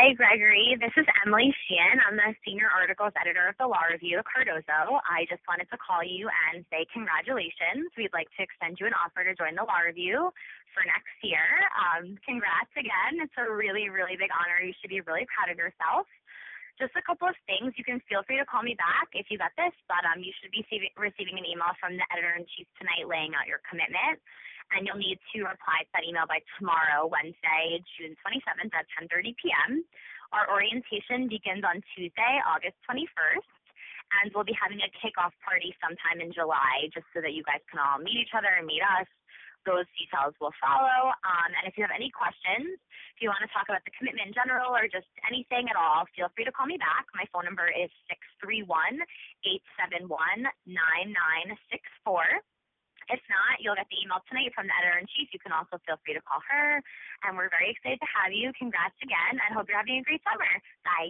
Hi, Gregory. This is Emily Sheehan. I'm the senior articles editor of the Law Review at Cardozo. I just wanted to call you and say congratulations. We'd like to extend you an offer to join the Law Review for next year. Congrats again. It's a really, really big honor. You should be really proud of yourself. Just a couple of things. You can feel free to call me back if you got this, but you should be receiving an email from the editor-in-chief tonight laying out your commitment, and you'll need to reply to that email by tomorrow, Wednesday, June 27th at 10:30 p.m. Our orientation begins on Tuesday, August 21st, and we'll be having a kickoff party sometime in July just so that you guys can all meet each other and meet us. Those details will follow. And if you have any questions, if you want to talk about the commitment in general or just anything at all, feel free to call me back. My phone number is 631-871-9964. If not, you'll get the email tonight from the editor-in-chief. You can also feel free to call her. And we're very excited to have you. Congrats again, and hope you're having a great summer. Bye.